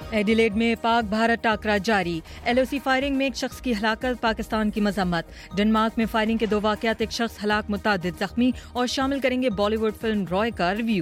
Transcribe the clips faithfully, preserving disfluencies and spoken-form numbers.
Adelaide میں پاک بھارت ٹاکرا جاری، ایل او سی فائرنگ میں ایک شخص کی ہلاکت، پاکستان کی مذمت۔ ڈنمارک میں فائرنگ کے دو واقعات، ایک شخص ہلاک متعدد زخمی، اور شامل کریں گے بالی ووڈ فلم رائے کا ریویو۔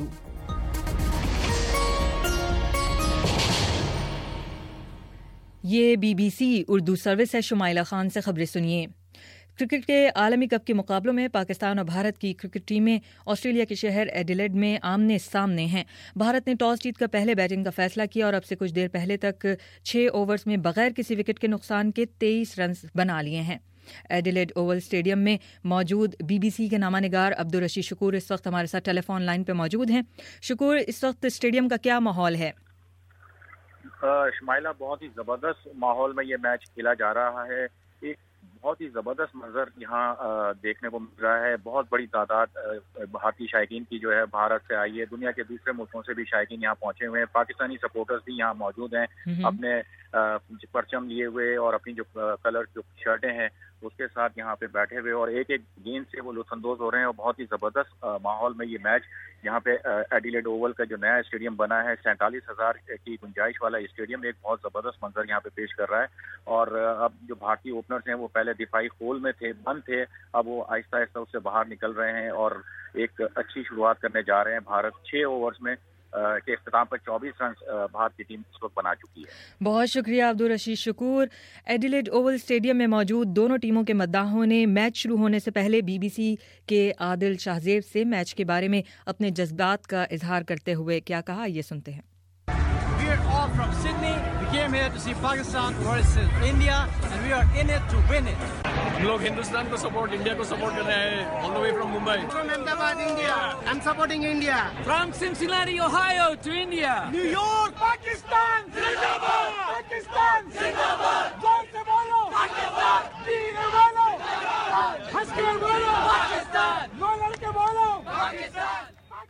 یہ B B C Urdu service ہے، شمائلہ خان سے خبریں سنیے۔ کرکٹ کے عالمی کپ کے مقابلوں میں پاکستان اور بھارت کی کرکٹ ٹیمیں آسٹریلیا کے شہر ایڈیلیڈ میں آمنے سامنے ہیں۔ بھارت نے ٹاس جیت کر پہلے بیٹنگ کا فیصلہ کیا اور اب سے کچھ دیر پہلے تک چھ اوورز میں بغیر کسی وکٹ کے نقصان کے تیئیس رنز بنا لیے ہیں۔ ایڈیلیڈ اوول اسٹیڈیم میں موجود بی بی سی کے نامہ نگار عبدالرشید شکور اس وقت ہمارے ساتھ ٹیلی فون لائن پہ موجود ہیں۔ شکور، اس وقت اسٹیڈیم کا کیا ماحول ہے؟ شمائلہ، بہت ہی زبردست ماحول میں یہ میچ کھیلا جا رہا ہے۔ ایک بہت ہی زبردست منظر یہاں دیکھنے کو مل رہا ہے۔ بہت بڑی تعداد بھارتی شائقین کی جو ہے بھارت سے آئی ہے، دنیا کے دوسرے ملکوں سے بھی شائقین یہاں پہنچے ہوئے ہیں۔ پاکستانی سپورٹرز بھی یہاں موجود ہیں، اپنے پرچم لیے ہوئے اور اپنی جو کلر جو شرٹیں ہیں اس کے ساتھ یہاں پہ بیٹھے ہوئے اور ایک ایک گیند سے وہ لطف اندوز ہو رہے ہیں۔ اور بہت ہی زبردست ماحول میں یہ میچ یہاں پہ ایڈیلیڈ اوول کا جو نیا اسٹیڈیم بنا ہے، سینتالیس ہزار کی گنجائش والا اسٹیڈیم، ایک بہت زبردست منظر یہاں پہ پیش کر رہا ہے۔ اور اب جو بھارتی اوپنرز ہیں وہ پہلے دفاعی خول میں تھے، بند تھے، اب وہ آہستہ آہستہ اس سے باہر نکل رہے ہیں اور ایک اچھی شروعات کرنے جا رہے ہیں۔ بھارت چھ اوورز میں کے اختتام پر چوبیس رنز بھارت کی ٹیم اس وقت بنا چکی ہے۔ بہت شکریہ Abdul Rashid Shakoor. Adelaide Oval stadium میں موجود دونوں ٹیموں کے مداحوں نے میچ شروع ہونے سے پہلے بی بی سی کے عادل شاہزیب سے میچ کے بارے میں اپنے جذبات کا اظہار کرتے ہوئے کیا کہا، یہ سنتے ہیں۔ We are all from Sydney. We came here to see Pakistan versus India and we are in it to win it. ہم لوگ ہندوستان کو سپورٹ، انڈیا کو سپورٹ کر رہے ہیں، all the way from Mumbai. From Ahmedabad, India. I'm supporting India. From Cincinnati, Ohio to India. New York, Pakistan. Zindabad. Pakistan. Zindabad. Zor se bolo. Pakistan. Deen bolo. Has ke bolo. Pakistan. No ladke bolo. Pakistan.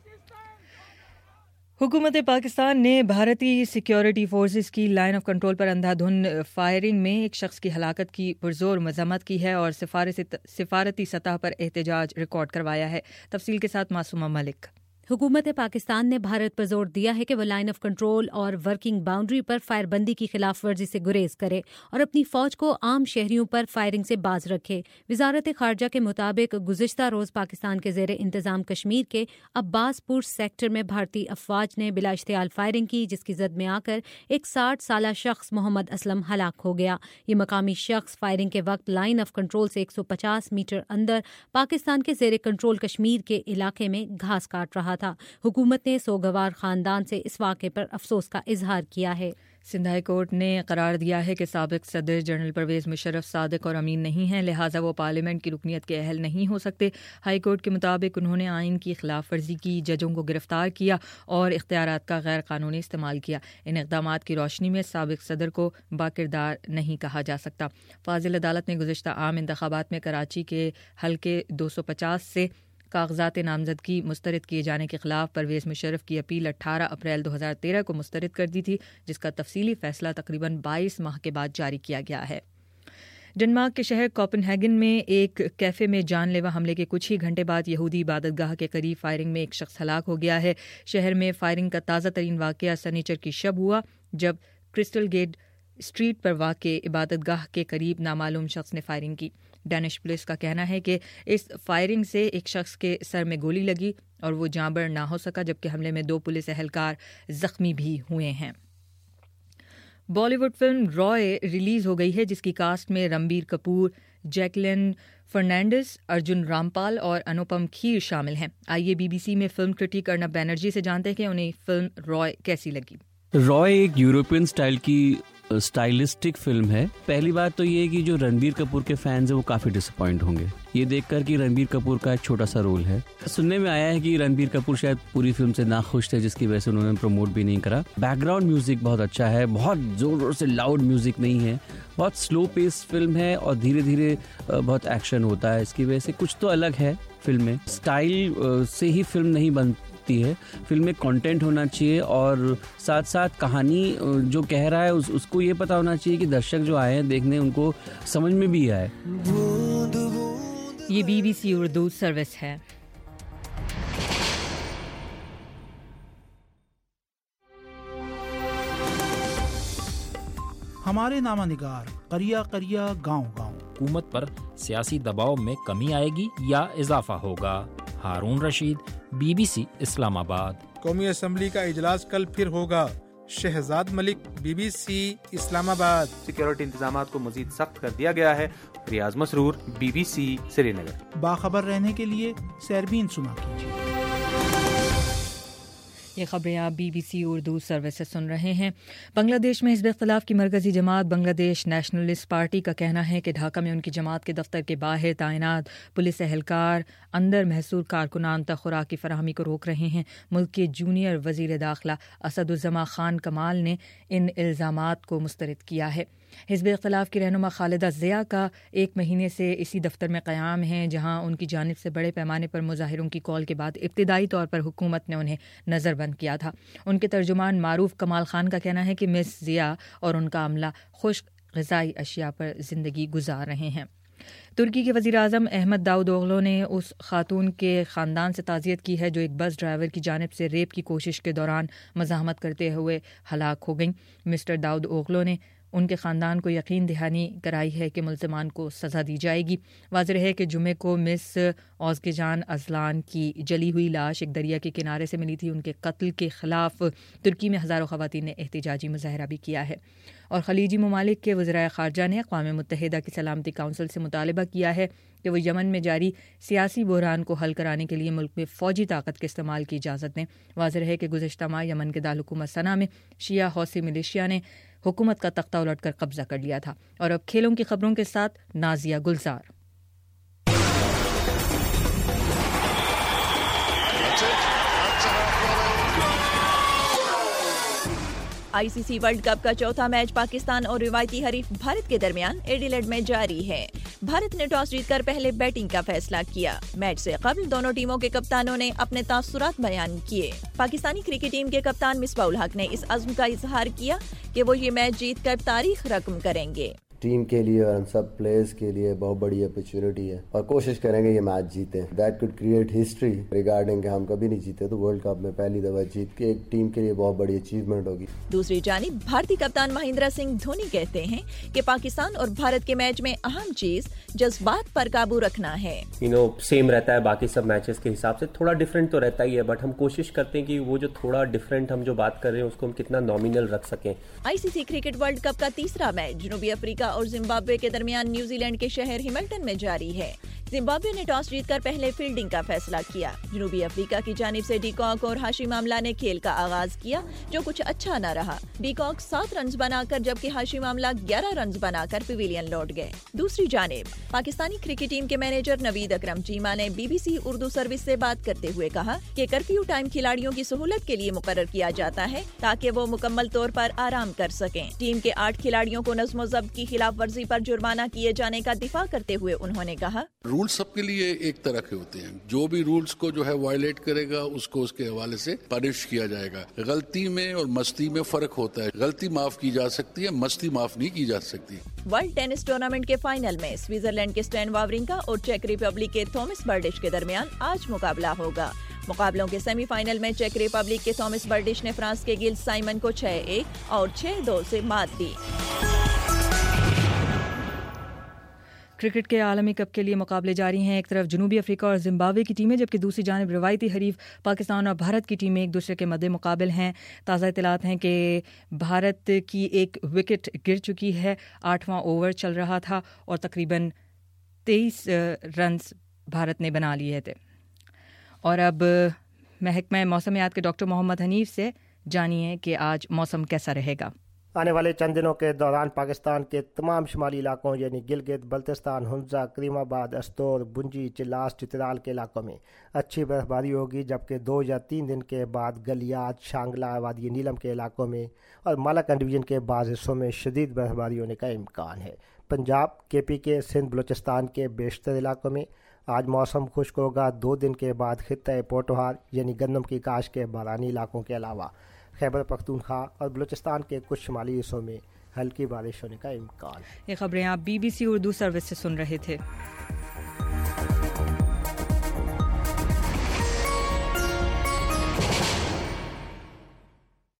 حکومت پاکستان نے بھارتی security forces کی line of control پر اندھا دھند firing میں ایک شخص کی ہلاکت کی پرزور مذمت کی ہے اور سفارتی سطح پر احتجاج ریکارڈ کروایا ہے۔ تفصیل کے ساتھ معصومہ ملک۔ حکومت پاکستان نے بھارت پر زور دیا ہے کہ وہ لائن آف کنٹرول اور ورکنگ باؤنڈری پر فائر بندی کی خلاف ورزی سے گریز کرے اور اپنی فوج کو عام شہریوں پر فائرنگ سے باز رکھے۔ وزارت خارجہ کے مطابق گزشتہ روز پاکستان کے زیر انتظام کشمیر کے عباس پور سیکٹر میں بھارتی افواج نے بلا اشتعال فائرنگ کی، جس کی زد میں آ کر ایک ساٹھ سالہ شخص محمد اسلم ہلاک ہو گیا۔ یہ مقامی شخص فائرنگ کے وقت لائن آف کنٹرول سے ایک سو پچاس میٹر اندر پاکستان کے زیر کنٹرول کشمیر کے علاقے میں گھاس کاٹ رہا تھا۔ حکومت نے سوگوار خاندان سے اس واقعے پر افسوس کا اظہار کیا ہے۔ سندھ ہائی کورٹ نے قرار دیا ہے کہ سابق صدر جنرل پرویز مشرف صادق اور امین نہیں ہیں، لہٰذا وہ پارلیمنٹ کی رکنیت کے اہل نہیں ہو سکتے۔ ہائی کورٹ کے مطابق انہوں نے آئین کی خلاف ورزی کی، ججوں کو گرفتار کیا اور اختیارات کا غیر قانونی استعمال کیا۔ ان اقدامات کی روشنی میں سابق صدر کو باکردار نہیں کہا جا سکتا۔ فاضل عدالت نے گزشتہ عام انتخابات میں کراچی کے حلقے دو سو پچاس سے کاغذات نامزدگی مسترد کیے جانے کے خلاف پرویز مشرف کی اپیل اٹھارہ اپریل دو ہزار تیرہ کو مسترد کر دی تھی، جس کا تفصیلی فیصلہ تقریباً بائیس ماہ کے بعد جاری کیا گیا ہے۔ ڈنمارک کے شہر کوپن ہیگن میں ایک کیفے میں جان لیوا حملے کے کچھ ہی گھنٹے بعد یہودی عبادت گاہ کے قریب فائرنگ میں ایک شخص ہلاک ہو گیا ہے۔ شہر میں فائرنگ کا تازہ ترین واقعہ سنیچر کی شب ہوا، جب کرسٹل گیٹ اسٹریٹ پر واقع عبادت گاہ کے قریب نامعلوم شخص نے فائرنگ کی۔ ڈینش پولیس کا کہنا ہے کہ اس فائرنگ سے ایک شخص کے سر میں گولی لگی اور وہ جاں بر نہ ہو سکا، جبکہ حملے میں دو پولیس اہلکار زخمی بھی ہوئے ہیں۔ Bollywood film Roy release ہو گئی ہے، جس کی کاسٹ میں رنبیر کپور، جیکلین فرنانڈس، ارجن رامپال اور انوپم کھیر شامل ہیں۔ آئیے بی بی سی میں فلم کرٹیک ارنب بینرجی سے جانتے ہیں کہ انہیں فلم رائے کیسی لگی۔ رائے ایک یورپین سٹائل کی اسٹائلسٹک فلم ہے۔ پہلی بات تو یہ کہ جو رنبیر کپور کے فینز ہیں وہ کافی ڈس اپوائنٹ ہوں گے یہ دیکھ کر کہ رنبیر کپور کا ایک چھوٹا سا رول ہے۔ سننے میں آیا ہے کہ رنبیر کپور شاید پوری فلم سے ناخوش تھے، جس کی وجہ سے انہوں نے پروموٹ بھی نہیں کرا۔ بیک گراؤنڈ میوزک بہت اچھا ہے، بہت زور زور سے لاؤڈ میوزک نہیں ہے، بہت سلو پیس فلم ہے اور دھیرے دھیرے بہت ایکشن ہوتا ہے، اس کی وجہ سے کچھ تو الگ ہے فلم میں۔ اسٹائل سے ہی فلم نہیں بنتی ہے، فلم میں کانٹینٹ ہونا چاہیے اور ساتھ ساتھ کہانی جو کہہ رہا ہے اس, اس کو یہ پتا ہونا چاہیے کہ درشک جو آئے ہیں دیکھنے ان کو سمجھ میں بھی آئے۔ یہ B B C Urdu service ہے۔ ہمارے نامہ نگار قریہ قریہ گاؤں گاؤں. حکومت پر سیاسی دباؤ میں کمی آئے گی یا اضافہ ہوگا؟ Harun Rashid, B B C Islamabad. قومی اسمبلی کا اجلاس کل پھر ہوگا. Shahzad Malik, B B C Islamabad. Security انتظامات کو مزید سخت کر دیا گیا ہے. Riaz Masroor, B B C Srinagar. باخبر رہنے کے لیے سیربین سنا کیجیے. یہ خبریں آپ B B C Urdu service سے سن رہے ہیں. بنگلہ دیش میں حزب اختلاف کی مرکزی جماعت بنگلہ دیش نیشنلسٹ پارٹی کا کہنا ہے کہ ڈھاکہ میں ان کی جماعت کے دفتر کے باہر تعینات پولیس اہلکار اندر محصور کارکنان تک خوراک کی فراہمی کو روک رہے ہیں. ملک کے جونیئر وزیر داخلہ اسد الزما خان کمال نے ان الزامات کو مسترد کیا ہے. حزب اختلاف کی رہنما خالدہ ضیاء کا ایک مہینے سے اسی دفتر میں قیام ہے، جہاں ان کی جانب سے بڑے پیمانے پر مظاہروں کی کال کے بعد ابتدائی طور پر حکومت نے انہیں نظر بند کیا تھا. ان کے ترجمان معروف کمال خان کا کہنا ہے کہ مس ضیاء اور ان کا عملہ خشک غذائی اشیاء پر زندگی گزار رہے ہیں. ترکی کے وزیر اعظم احمد داؤد اوغلو نے اس خاتون کے خاندان سے تعزیت کی ہے جو ایک بس ڈرائیور کی جانب سے ریپ کی کوشش کے دوران مزاحمت کرتے ہوئے ہلاک ہو گئیں. مسٹر داؤد اوغلو نے ان کے خاندان کو یقین دہانی کرائی ہے کہ ملزمان کو سزا دی جائے گی. واضح ہے کہ جمعے کو مس اوزگجان ازلان کی جلی ہوئی لاش ایک دریا کے کنارے سے ملی تھی. ان کے قتل کے خلاف ترکی میں ہزاروں خواتین نے احتجاجی مظاہرہ بھی کیا ہے. اور خلیجی ممالک کے وزرائے خارجہ نے اقوام متحدہ کی سلامتی کونسل سے مطالبہ کیا ہے کہ وہ یمن میں جاری سیاسی بحران کو حل کرانے کے لیے ملک میں فوجی طاقت کے استعمال کی اجازت دیں. واضح ہے کہ گزشتہ ماہ یمن کے دارالحکومت صنعا میں شیعہ حوثی ملیشیا نے حکومت کا تختہ الٹ کر قبضہ کر لیا تھا. اور اب کھیلوں کی خبروں کے ساتھ Nazia Gulzar. I C C world cup کا چوتھا میچ پاکستان اور روایتی حریف بھارت کے درمیان ایڈیلیڈ میں جاری ہے. بھارت نے ٹاس جیت کر پہلے بیٹنگ کا فیصلہ کیا. میچ سے قبل دونوں ٹیموں کے کپتانوں نے اپنے تاثرات بیان کیے. پاکستانی کرکٹ ٹیم کے کپتان مصباح الحق نے اس عزم کا اظہار کیا کہ وہ یہ میچ جیت کر تاریخ رقم کریں گے. ٹیم کے لیے اور ہم سب پلیئرز کے لیے بہت بڑی اپرچونٹی ہے اور کوشش کریں گے یہ میچ جیتیں. That could create history regarding کہ ہم کبھی نہیں جیتے تو ورلڈ کپ میں پہلی دفعہ جیت کے ایک ٹیم کے لیے بہت بڑی اچیومنٹ ہوگی. دوسری جانب بھارتی کپتان مہندر سنگھ دھونی کہتے ہیں کہ پاکستان اور بھارت کے میچ میں اہم چیز جذبات پر قابو رکھنا ہے. یو نو سیم رہتا ہے باقی سب میچز کے حساب سے، تھوڑا ڈفرینٹ تو رہتا ہی ہے بٹ ہم کوشش کرتے ہیں کہ وہ جو تھوڑا ڈفرینٹ ہم جو بات کر رہے ہیں اس کو ہم کتنا نامینل رکھ سکیں. I C C cricket world cup کا تیسرا میچ جنوبی افریقہ اور زمبابوے کے درمیان نیوزی لینڈ کے شہر ہیملٹن میں جاری ہے. زمبابوے نے ٹاس جیت کر پہلے فیلڈنگ کا فیصلہ کیا. جنوبی افریقہ کی جانب سے ڈی کاک اور ہاشم آملہ نے کھیل کا آغاز کیا جو کچھ اچھا نہ رہا. ڈی کاک سات رنز بنا کر جبکہ ہاشم آملہ گیارہ رنز بنا کر پیویلین لوٹ گئے. دوسری جانب پاکستانی کرکٹ ٹیم کے مینیجر نوید اکرم چیمہ نے B B C Urdu service سے بات کرتے ہوئے کہا کہ کرفیو ٹائم کھلاڑیوں کی سہولت کے لیے مقرر کیا جاتا ہے تاکہ وہ مکمل طور پر آرام کر سکیں. ٹیم کے آٹھ کھلاڑیوں کو نظم و ضبط کی خلاف ورزی پر جرمانہ کیے جانے کا دفاع کرتے ہوئے انہوں نے کہا رول سب کے لیے ایک طرح کے ہوتے ہیں. جو بھی رولز کو جو ہے وائلیٹ کرے گا اس کو اس کے حوالے سے پنش کیا جائے گا. غلطی میں اور مستی میں فرق ہوتا ہے. غلطی معاف کی جا سکتی ہے، مستی معاف نہیں کی جا سکتی. ورلڈ ٹینس ٹورنامنٹ کے فائنل میں سوئٹزرلینڈ کے اسٹین واورنکا اور چیک ریپبلک کے تھامس برڈش کے درمیان آج مقابلہ ہوگا. مقابلوں کے سیمی فائنل میں چیک ریپبلک کے تھامس برڈش نے فرانس کے گل سائمن کو چھ ایک اور چھ دو سے مات دی. کرکٹ کے عالمی کپ کے لیے مقابلے جاری ہیں. ایک طرف جنوبی افریقہ اور زمبابوے کی ٹیمیں جبکہ دوسری جانب روایتی حریف پاکستان اور بھارت کی ٹیمیں ایک دوسرے کے مد مقابل ہیں. تازہ اطلاعات ہیں کہ بھارت کی ایک وکٹ گر چکی ہے. آٹھواں اوور چل رہا تھا اور تقریباً تیئیس رنز بھارت نے بنا لیے تھے. اور اب محکمہ موسمیات کے ڈاکٹر محمد حنیف سے جانیے کہ آج موسم کیسا رہے گا. آنے والے چند دنوں کے دوران پاکستان کے تمام شمالی علاقوں یعنی گلگت بلتستان، ہنزا، کریم آباد، استور، بنجی، چلاس، چترال کے علاقوں میں اچھی برف باری ہوگی، جبکہ دو یا تین دن کے بعد گلیات، شانگلہ، وادی نیلم کے علاقوں میں اور مالاکنڈ ڈویژن کے بعض حصوں میں شدید برف باری ہونے کا امکان ہے. پنجاب، کے پی کے، سندھ، بلوچستان کے بیشتر علاقوں میں آج موسم خشک ہوگا. دو دن کے بعد خطہ پوٹوہار یعنی گندم کی کاشت کے بارانی علاقوں کے علاوہ خیبر پختونخوا اور بلوچستان کے کچھ شمالی حصوں میں ہلکی بارش ہونے کا امکان. یہ خبریں آپ B B C Urdu service سے سن رہے تھے.